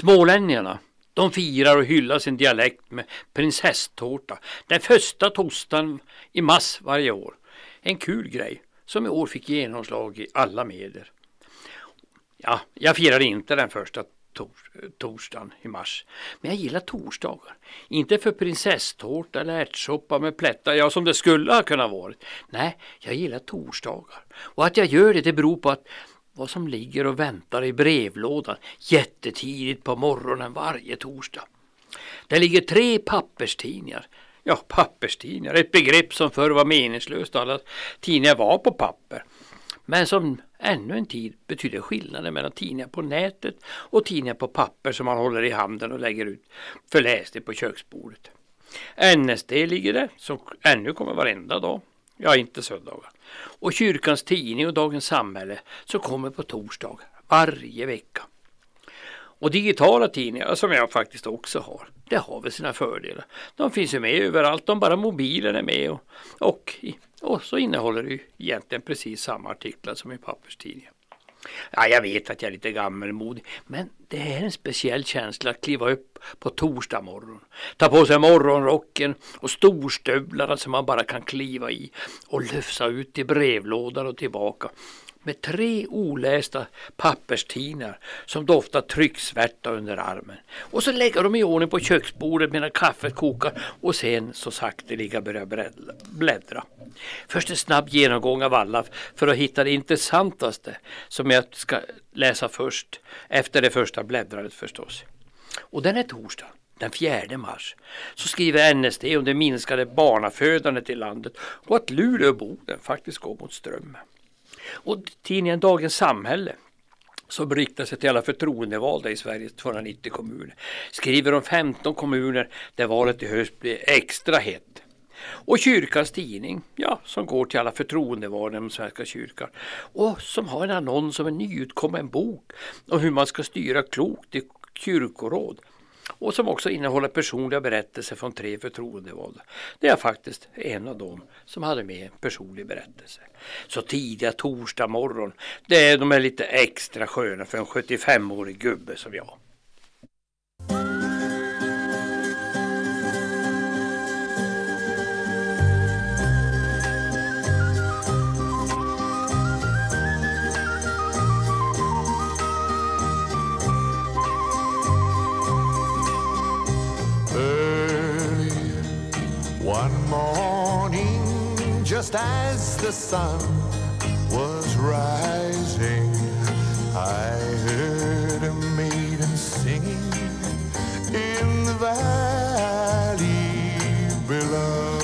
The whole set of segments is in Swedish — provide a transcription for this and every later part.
Smålänningarna, de firar och hyllar sin dialekt med prinsesstårta. Den första tostan i mars varje år. En kul grej som i år fick genomslag i alla medier. Ja, jag firar inte den första torsdagen i mars. Men jag gillar torsdagar. Inte för prinsesstårta eller ärtsoppa med plättar, ja, som det skulle ha kunnat vara. Nej, jag gillar torsdagar. Och att jag gör det beror på att vad som ligger och väntar i brevlådan jättetidigt på morgonen varje torsdag. Det ligger 3 papperstidningar. Ja, papperstidningar, ett begrepp som förr var meningslöst. Alla tidningar var på papper. Men som ännu en tid betyder skillnaden mellan tidningar på nätet och tidningar på papper som man håller i handen och lägger ut för läsning på köksbordet. NSD ligger det, som ännu kommer varenda dag. Ja, inte söndagar. Och kyrkans tidning och Dagens Samhälle som kommer på torsdag varje vecka. Och digitala tidningar som jag faktiskt också har, det har väl sina fördelar. De finns ju med överallt, om bara mobilen är med och så innehåller det ju egentligen precis samma artiklar som i papperstidningar. Ja, jag vet att jag är lite gammelmodig, men det är en speciell känsla att kliva upp på torsdag morgon. Ta på sig morgonrocken och storstövlarna som man bara kan kliva i och löfsa ut i brevlådan och tillbaka. Med 3 olästa papperstidningar som doftar trycksvärta under armen. Och så lägger de i ordning på köksbordet medan kaffet kokar och sen så sakteliga börjar bläddra. Först en snabb genomgång av alla för att hitta det intressantaste som jag ska läsa först, efter det första bläddrandet förstås. Och den är torsdag, den 4 mars. Så skriver NSD om det minskade barnafödandet i landet och att Luleå och Boden faktiskt går mot strömmen. Och tidningen Dagens Samhälle, som riktar sig till alla förtroendevalda i Sveriges 290 kommuner, skriver om 15 kommuner där valet i höst blir extra hett. Och kyrkans tidning, ja, som går till alla förtroendevalda inom Svenska kyrkan och som har en annons om en nyutkommen bok om hur man ska styra klokt i kyrkoråd. Och som också innehåller personliga berättelser från 3 förtroendevalda. Det är faktiskt en av dem som hade med en personlig berättelse. Så tidiga torsdag morgon, de är lite extra sköna för en 75-årig gubbe som jag. One morning, just as the sun was rising, I heard a maiden singing in the valley below.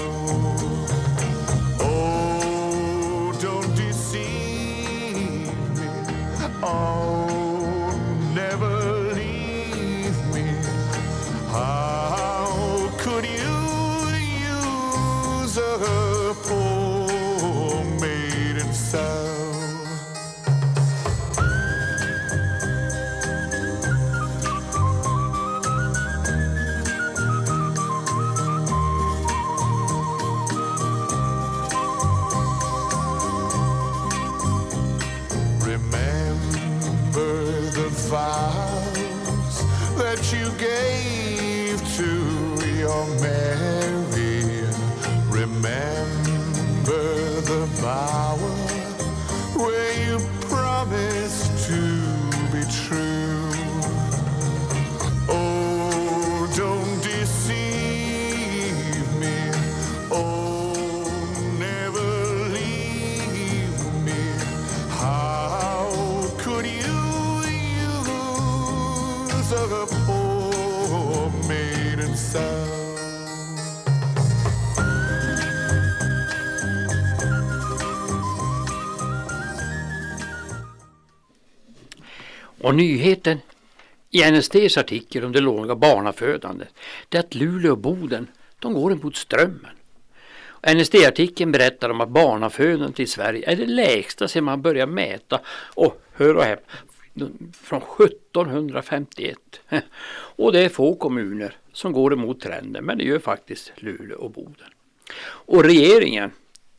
Oh, don't deceive me, oh, never leave me. How could you a poor maiden soul? Remember the vows that you gave to your Mary. Remember the bower where you promised to be true. Oh, don't deceive me. Oh, never leave me. How could you use a poor maiden soul? Och nyheten i NSDs artikel om det låga barnafödandet, det är att Luleå och Boden, de går emot strömmen. NSD-artikeln berättar om att barnafödandet i Sverige är det lägsta sedan man börjar mäta, och hör och häpna, från 1751. Och det är få kommuner som går emot trenden, men det gör faktiskt Luleå och Boden. Och regeringen,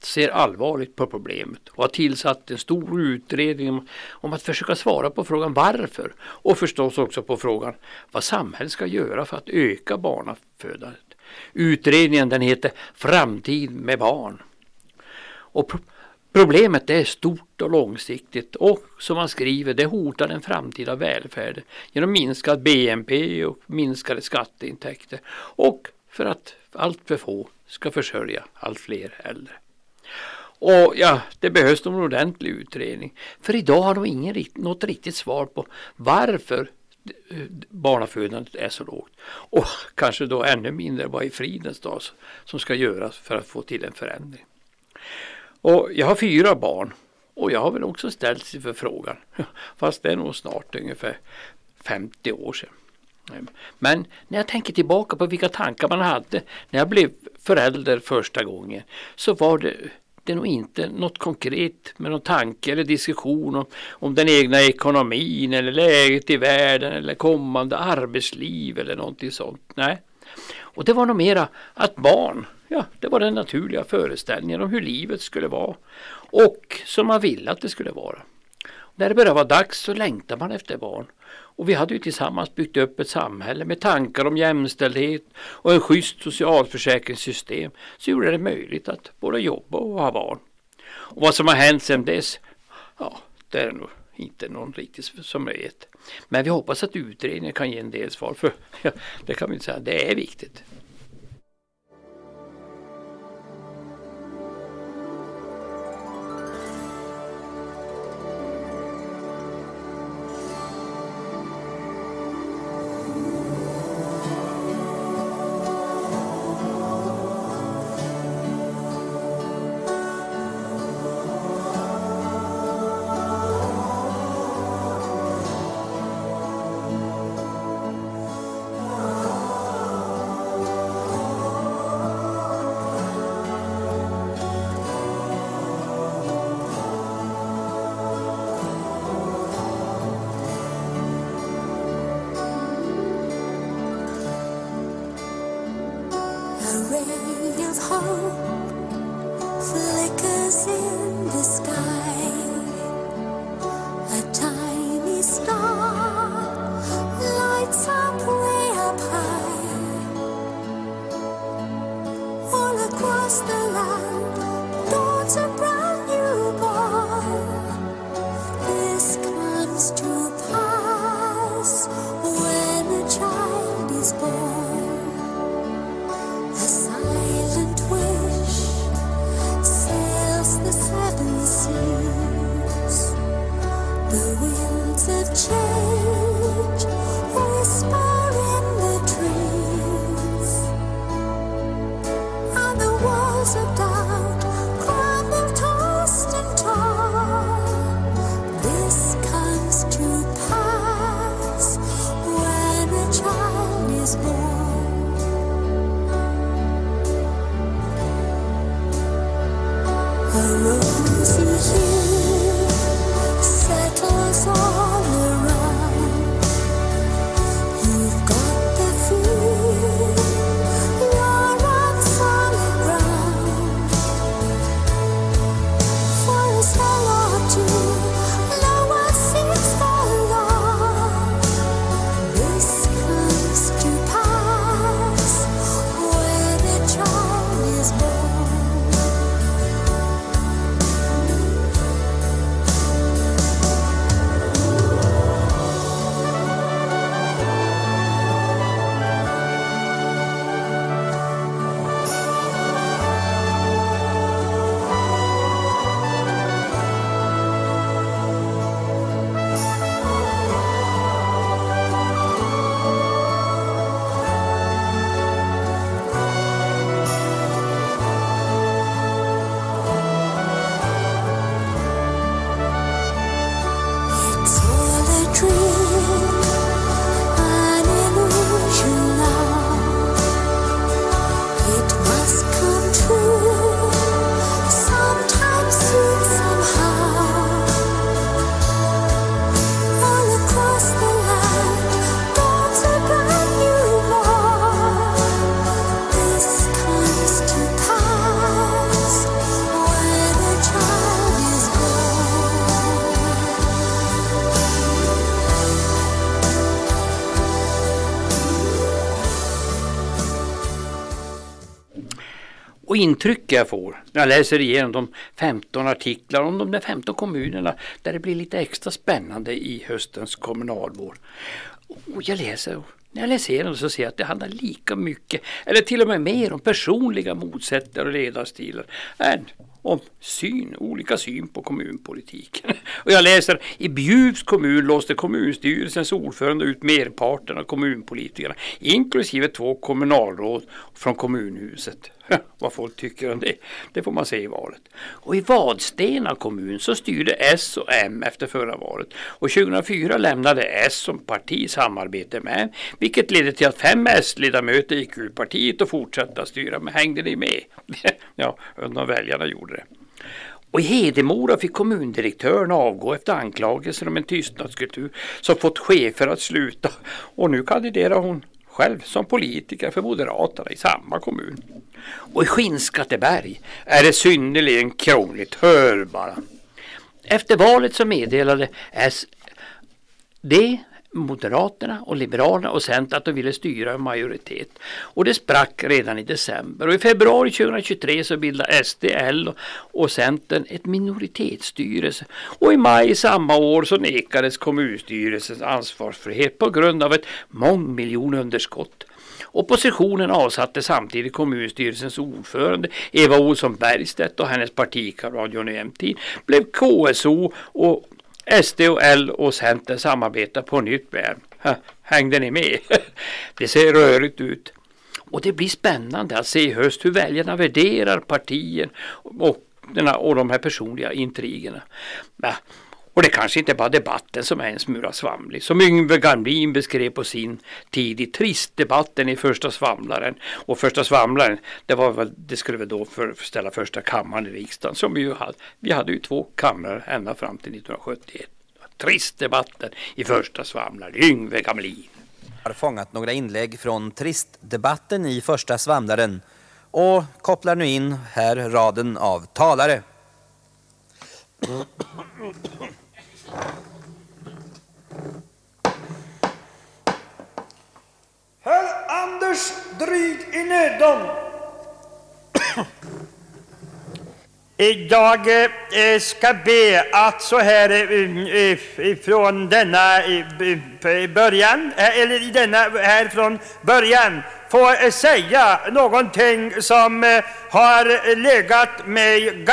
ser allvarligt på problemet och har tillsatt en stor utredning om att försöka svara på frågan varför och förstås också på frågan vad samhället ska göra för att öka barnafödandet. Utredningen den heter Framtid med barn. Och problemet är stort och långsiktigt och som man skriver det hotar den framtida välfärden genom minskad BNP och minskade skatteintäkter och för att allt för få ska försörja allt fler äldre. Och ja, det behövs en ordentlig utredning. För idag har de något riktigt svar på varför barnafödandet är så lågt. Och kanske då ännu mindre vad i fridens dag som ska göras för att få till en förändring. Och jag har 4 barn och jag har väl också ställt sig för frågan. Fast det är nog snart ungefär 50 år sedan. Men när jag tänker tillbaka på vilka tankar man hade när jag blev förälder första gången så var det nog inte något konkret med någon tanke eller diskussion om den egna ekonomin eller läget i världen eller kommande arbetsliv eller någonting sånt. Nej. Och det var nog mera att barn, ja, det var den naturliga föreställningen om hur livet skulle vara och som man ville att det skulle vara. När det började vara dags så längtade man efter barn. Och vi hade ju tillsammans byggt upp ett samhälle med tankar om jämställdhet och en schysst socialförsäkringssystem så gjorde det möjligt att både jobba och ha barn. Och vad som har hänt sedan dess, ja, det är nog inte någon riktigt som vet. Men vi hoppas att utredningen kan ge en del svar för ja, det kan vi inte säga, det är viktigt. ray of hope flickers in the sky. A tiny star lights up way up high. All across the land dawns a brand new dawn. This comes to pass when a child is born. A silent wish sails the seven seas. The winds of change whisper in the trees, and the walls of doubt crumble, tossed and torn. This comes to pass when a child is born. A rosy hue settles all around. You've got the feel, you're on solid ground. For a spell or two, no one seems for long. This comes to pass when a child is born. Och intryck jag får när jag läser igenom de 15 artiklar om de där 15 kommunerna där det blir lite extra spännande i höstens kommunalvår. Och när jag läser igenom så ser jag att det handlar lika mycket eller till och med mer om personliga motsättningar och ledarstilar än om olika syn på kommunpolitiken. Och jag läser i Bjuvs kommun låste kommunstyrelsens ordförande ut merparten av kommunpolitikerna inklusive 2 kommunalråd från kommunhuset. Vad folk tycker om det får man se i valet. Och i Vadstena kommun så styrde S och M efter förra valet. Och 2004 lämnade S som parti samarbete med, vilket ledde till att 5 S-ledamöter gick ur partiet och fortsatte att styra. Men hängde ni med? Ja, undrar väljarna gjorde det. Och i Hedemora fick kommundirektören avgå efter anklagelser om en tystnadskultur som fått chefer att sluta. Och nu kandiderar hon själv som politiker för Moderaterna i samma kommun. Och i Skinnskatteberg är det synnerligen krångligt, hör bara. Efter valet så meddelade SD, Moderaterna och Liberalerna och Centern att de ville styra en majoritet. Och det sprack redan i december. Och i februari 2023 så bildade SD, L och Centern ett minoritetsstyrelse. Och i maj samma år så nekades kommunstyrelsens ansvarsfrihet på grund av ett mångmiljonunderskott. Oppositionen avsatte samtidigt kommunstyrelsens ordförande Eva Olsson Bergstedt och hennes partikamrat Johnny Emtin blev KSO och SD och L och Centern samarbetar på nytt med. Hängde ni med? Det ser rörigt ut. Och det blir spännande att se i höst hur väljarna värderar partien och de här personliga intrigerna. Och det kanske inte bara debatten som är en smula svamlig. Som Yngve Gamlin beskrev på sin tid i tristdebatten i Första Svamlaren. Och Första Svamlaren, det skulle väl då förställa första kammaren i riksdagen. Som vi hade ju 2 kamrar ända fram till 1971. Tristdebatten i Första Svamlaren, Yngve Gamlin. Jag har fångat några inlägg från tristdebatten i Första Svamlaren och kopplar nu in här raden av talare. Herr Anders Dryg i Nödom. Jag ska be att så här från denna början, eller i denna här från början, få säga någonting som har legat mig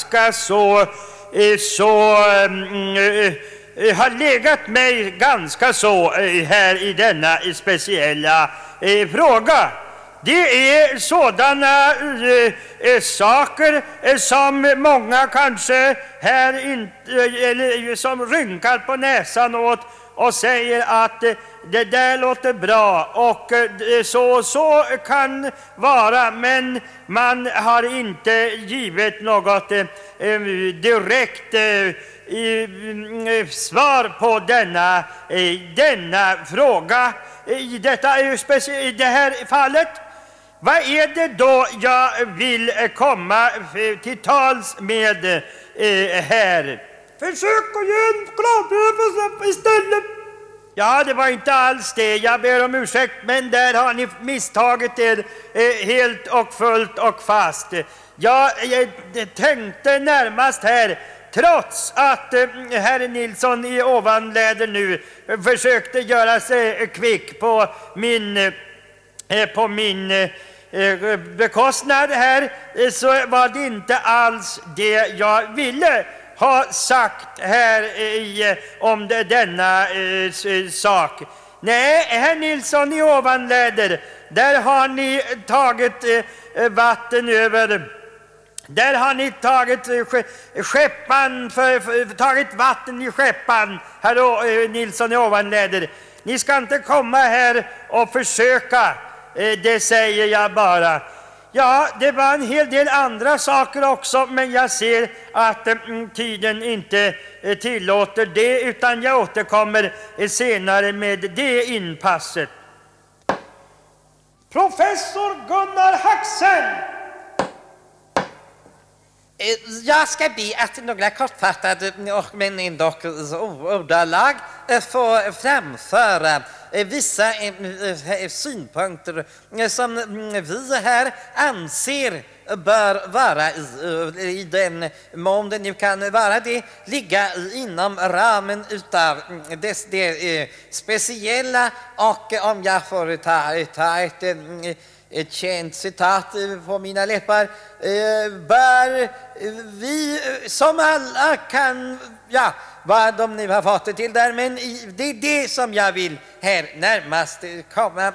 ganska så här i denna speciella fråga. Det är sådana saker som många kanske här inte, eller som rynkar på näsan åt och säger att det där låter bra och så kan vara, men man har inte givit något direkt svar på denna fråga i det här fallet. Vad är det då jag vill komma till tals med här? Försök att ge en klarhet istället. Ja, det var inte alls det. Jag ber om ursäkt, men där har ni misstagit er helt och fullt och fast. Jag tänkte närmast här, trots att herr Nilsson i Ovanläder nu försökte göra sig kvick på min bekostnad här, så var det inte alls det jag ville ha sagt här om denna sak. Nej, herr Nilsson i Ovanläder, där har ni tagit vatten över. Där har ni tagit vatten i skeppan, herr Nilsson i Ovanläder. Ni ska inte komma här och försöka, det säger jag bara. Ja, det var en hel del andra saker också, men jag ser att tiden inte tillåter det, utan jag återkommer senare med det inpasset. Professor Gunnar Haxen! Jag ska be att några kortfattade men ändå ordalag få framföra vissa synpunkter som vi här anser bör vara i den mån det nu kan vara det, ligga inom ramen utav det speciella, och om jag får ta ett känt citat på mina läppar, bör vi som alla kan, ja, vad de nu har fått det till där, men det är det som jag vill här närmast komma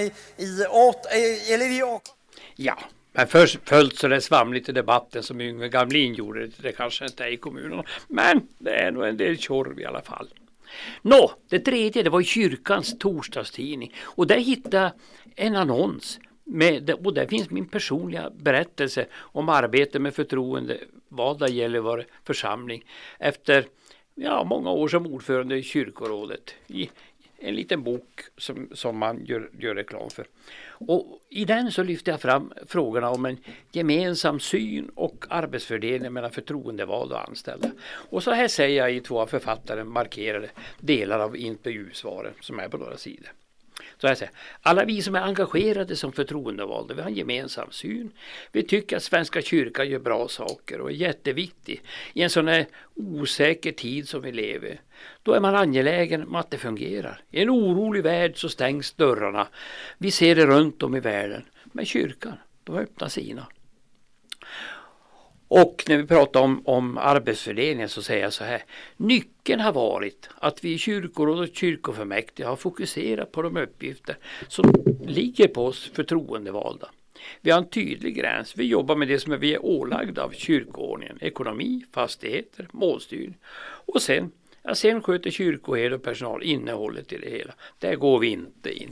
åt. Ja, men först följt så det svamligt i debatten som Yngve Gamlin gjorde. Det kanske inte är i kommunerna, men det är nog en del tjorv i alla fall. Det tredje, det var kyrkans torsdagstidning, och där hittade jag en annons och där finns min personliga berättelse om arbete med förtroendevalda Gällivare församling efter många år som ordförande i kyrkorådet, i en liten bok som man gör reklam för. Och i den så lyfter jag fram frågorna om en gemensam syn och arbetsfördelning mellan förtroendevalda och anställda. Och så här säger jag i 2 av författaren markerade delar av intervjusvaren som är på några sidor. Så här säger alla vi som är engagerade som förtroendevalda, vi har en gemensam syn. Vi tycker att Svenska kyrkan gör bra saker och är jätteviktig i en sån här osäker tid som vi lever. Då är man angelägen om att det fungerar. I en orolig värld så stängs dörrarna. Vi ser det runt om i världen. Men kyrkan, de öppnar sina. Och när vi pratar om arbetsfördelningen så säger jag så här. Nyckeln har varit att vi i kyrkoråd och kyrkofullmäktige har fokuserat på de uppgifter som ligger på oss förtroendevalda. Vi har en tydlig gräns. Vi jobbar med det som vi är ålagda av kyrkoordningen. Ekonomi, fastigheter, målstyrning. Och sen sköter kyrkoherde och personal innehållet i det hela. Där går vi inte in.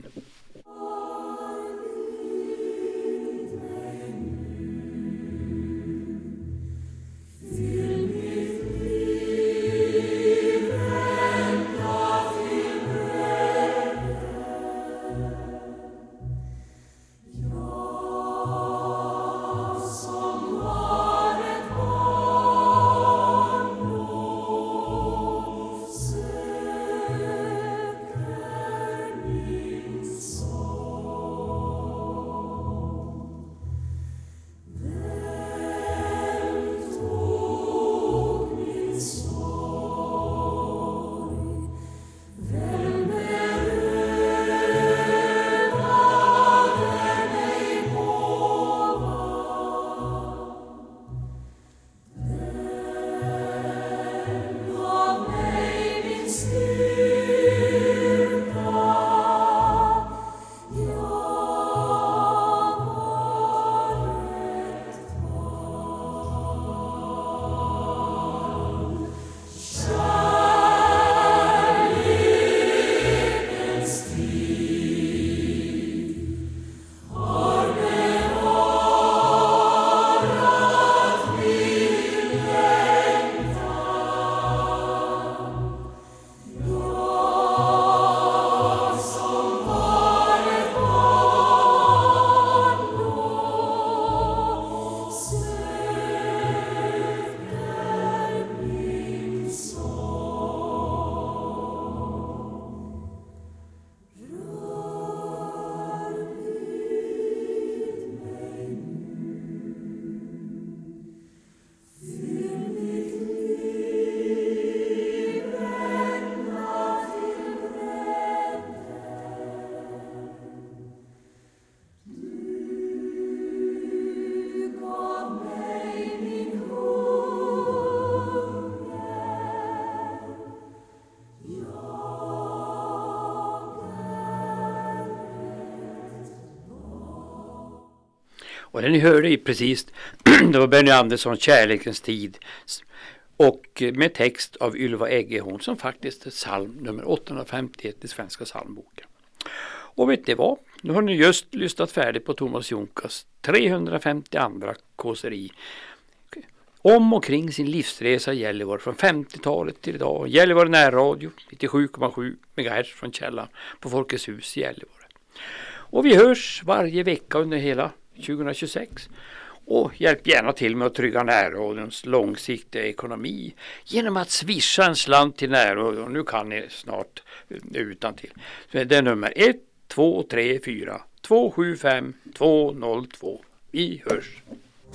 Och den ni hörde ju precis, det var Benny Andersson, Kärlekens tid, och med text av Ylva Eggehorn som faktiskt är psalm nummer 851 i Svenska psalmboken. Och vet ni vad? Nu har ni just lyssnat färdigt på Thomas Jonkas 352 kåseri om och kring sin livsresa i Gällivare från 50-talet till idag. Gällivare närradio 97,7 MHz från källan på Folkets hus i Gällivare. Och vi hörs varje vecka under hela 2026. Och hjälp gärna till med att trygga närradions långsiktiga ekonomi genom att swisha en slant till närradion. Nu kan ni snart utan till. Det är nummer 1234 275 202. Vi hörs.